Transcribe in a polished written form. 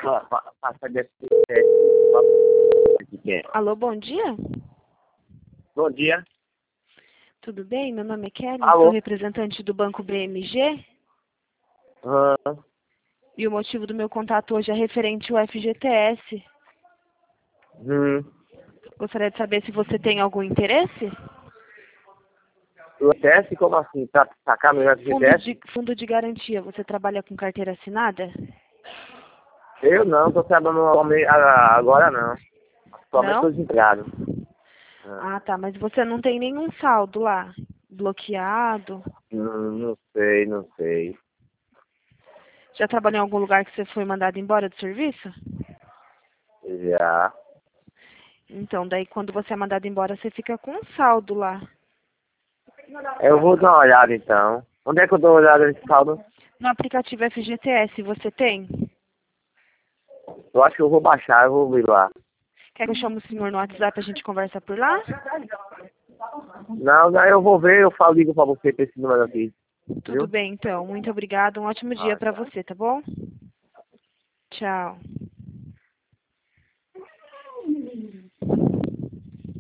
Passa desse. Alô, bom dia? Bom dia. Tudo bem? Meu nome é Kelly, Alô? sou representante do Banco BMG Ah, e o motivo do meu contato hoje é referente ao FGTS. Gostaria de saber se você tem algum interesse? O FGTS, como assim? Pra sacar meu FGTS? Fundo de garantia, você trabalha com carteira assinada? Eu não, tô trabalhando agora não. Atualmente Não? tô desempregado. Ah, tá, mas você não tem nenhum saldo lá, bloqueado? Não sei, não sei. Já trabalhou em algum lugar que você foi mandado embora do serviço? Já. Então, daí quando você é mandado embora, você fica com um saldo lá. Eu vou dar uma olhada então. Onde é que eu dou uma olhada nesse saldo? No aplicativo FGTS, você tem? Eu acho que eu vou baixar, eu vou vir lá. Quer que eu chame o senhor no WhatsApp e a gente conversa por lá? Não, eu vou ver, ligo pra você pra esse número aqui. Tudo Viu? bem, então. Muito obrigada. Um ótimo dia Ah, para tá. você, tá bom? Tchau.